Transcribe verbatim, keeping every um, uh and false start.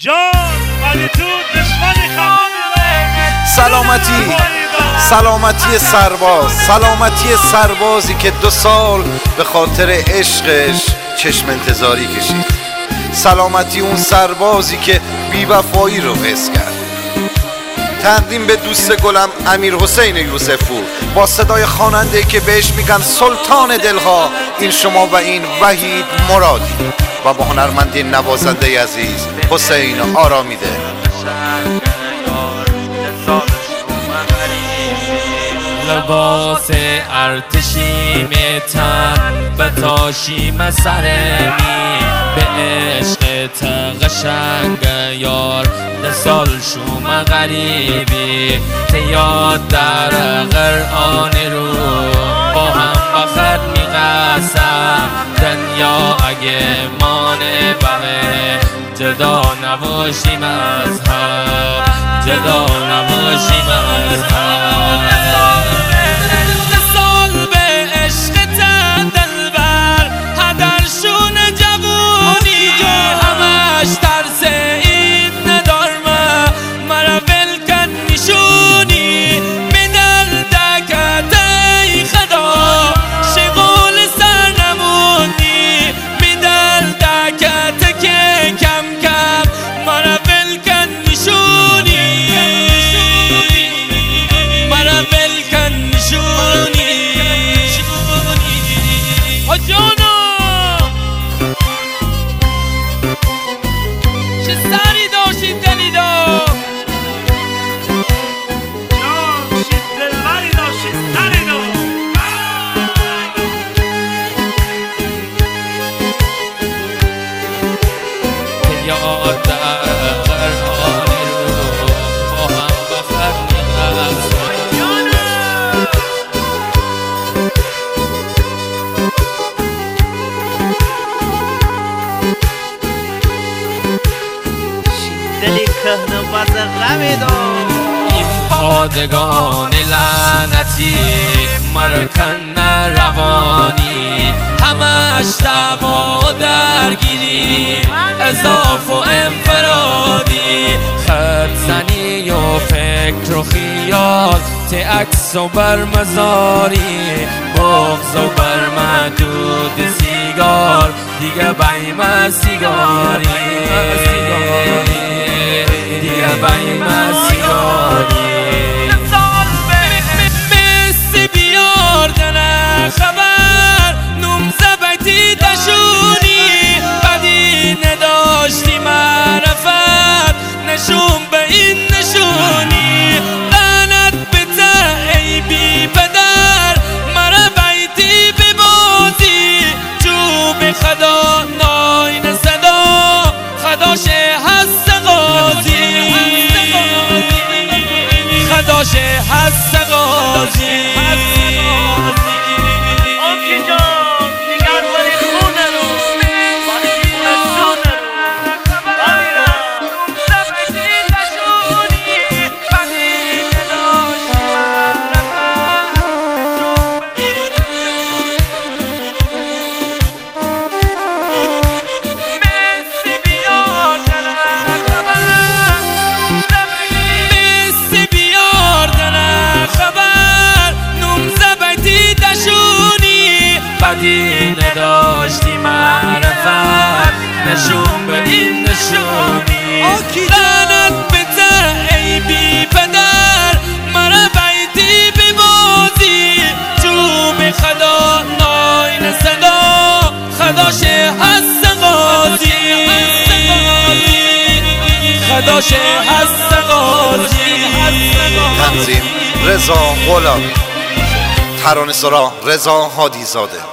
جان علی تو دشمنی خمونه سلامتی سلامتی سرباز، سلامتی سربازی که دو سال به خاطر عشقش چشم انتظاری کشید، سلامتی اون سربازی که بی‌وفایی رو حس کرد. تقدیم به دوست گلم امیر حسین یوسفپور با صدای خواننده که بهش میگن سلطان دلها، این شما و این وحید مرادی و با هنرمند نوازنده عزیز حسین آرامیده. لباس ارتشی میتن بتاشیم سرمی به عشق قشنگ یار نسال شما غریبی تیاد در قرآن رو با هم بخر میقسم دنیا اگه مانه بقه جدا نباشیم از هم، جدا نباشیم از هم. این پادگان لعنتی مرکن روانی همش دعوا درگیری اضاف و انفرادی خط زنی و فکر و خیال ته عکس و برمزاری بغض و برمدود سیگار دیگه بیم سیگاری دیگه بیم سیگاری مثل بیار دنه خبر نوم زبطی دشونی بدی نداشتی معرفت نشون به این نشونی لعنت به ته ای بی پدر مرا بیتی ببازی چوب خدا ناین صدا خداشه هست غازی خداشه هست غازی بدی نداشتی معرفت نشون به این نشونی لعنت به ته ای بی پدر مرا بیتی ببازی چوب خدا ناین صدا خداشه هست غازی خداشه هست غازی. تنظیم رضا غلامی، ترانه‌سرا رضا هادی زاده.